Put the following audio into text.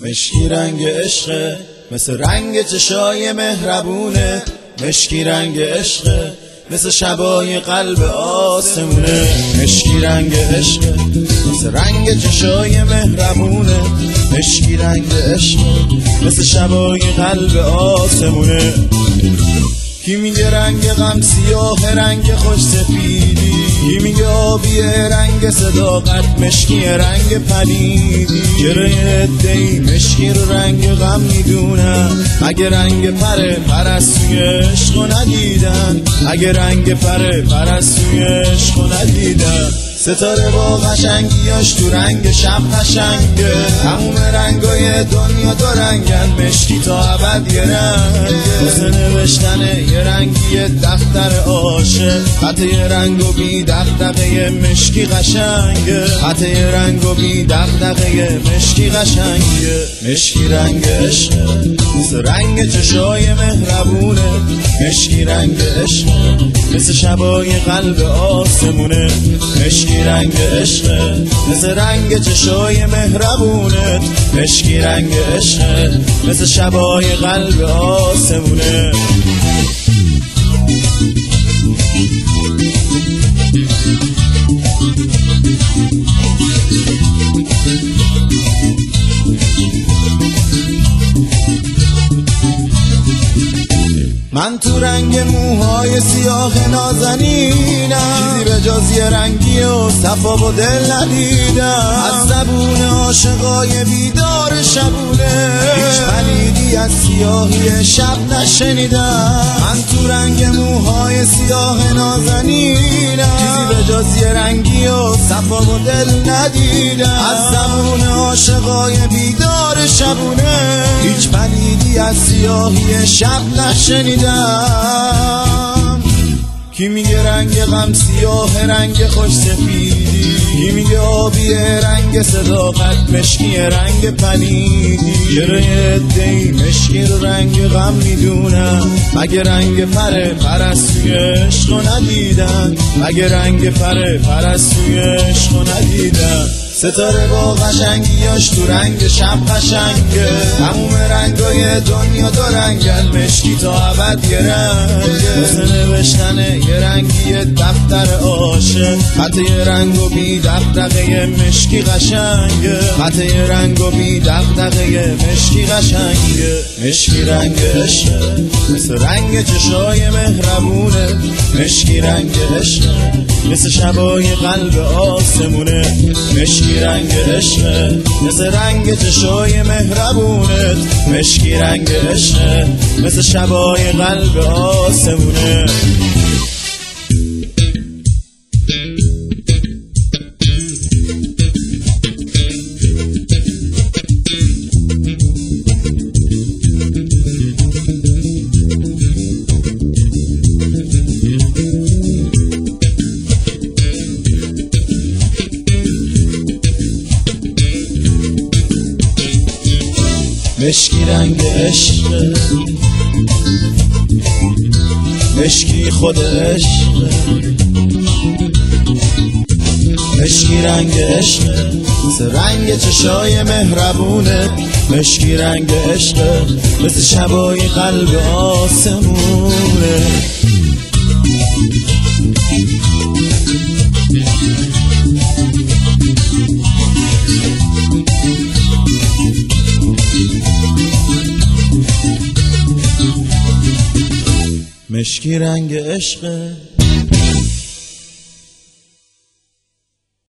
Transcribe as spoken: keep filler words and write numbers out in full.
مشکی رنگ عشقه، مثل رنگ چشای مهربونه. مشکی رنگ عشقه، مثل شبای قلب آسمونه. مشکی رنگ عشقه، مثل رنگ چشای مهربونه. مشکی رنگ عشقه، مثل شبای قلب آسمونه. کی میگه رنگ غم سیاه، رنگ خوش سفیدی؟ کی میگه آبی رنگ صداقت، مشکی رنگ پلیدی؟ چرا یه عده‌ای مشکی رو رنگ غم میدونن؟ مگه رنگ پر پرستوی عشقو ندیدن؟ مگه رنگ پر پرستوی عشقو ندیدن؟ ستاره با قشنگیاش تو رنگ شب قشنگه. تموم رنگای دنیا دو رنگن، مشکی تا ابد یه رنگه. واسه نوشتن یه رنگی دفتر عاشق، خط یه رنگ و بی دغدغه مشکی قشنگه. خط یه رنگ و بی دغدغه مشکی قشنگه. مشکی رنگ عشقه، مثل رنگ چشای مهربونه. مشکی رنگ عشقه، مثل شبای قلب آسمونه. مشکی رنگ عشقه، مثل رنگ چشای مهربونت. مشکی رنگ عشقه، مثل شبای قلب آسمونه. من تو رنگ موهای سیاه نازنینم، چیزی به جز یه رنگی و صفا و دل ندیدم. از زبون عاشقای بیدار شبونه، هیچ پلیدی از سیاهی شب نشنیدم. من تو رنگ موهای سیاه نازنینم، چیزی به جز یه رنگی و صفا و دل ندیدم. از زبون عاشقای بیدار شبونه، هیچ پلیدی از سیاهی شب نشنیدم. کی میگه رنگ غم سیاه، رنگ خوش سفیدی؟ کی میگه آبی رنگ صداقت، مشکی رنگ پلیدی؟ چرا یه عده‌ای مشکی رو رنگ غم میدونن؟ مگه رنگ پر پرستوی عشقو ندیدن؟ مگه رنگ پر پرستوی عشقو ندیدن؟ ستاره با قشنگیاش تو رنگ شب قشنگه. تموم رنگای دنیا دو رنگن، مشکی تا ابد یه رنگه. واسه نوشتن یه رنگی دفتر عاشق، خط یه رنگ و بی دغدغه مشکی قشنگه. خط یه رنگ و بی دغدغه مشکی قشنگه. مشکی رنگ عشقه، مثل رنگ چشای مهربونه. مشکی رنگ عشقه، مثل شبای قلب آسمونه. مشکی رنگ عشقه، مثل رنگ چشای مهربونت. مشکی رنگ عشقه، مثل شبای قلب آسمونه. مشکی رنگ عشقه، مشکی خود عشقه. مشکی رنگ عشقه، مثل رنگ چشای مهربونه. مشکی رنگ عشقه، مثل شبای قلب آسمونه. مشکی رنگ عشقه.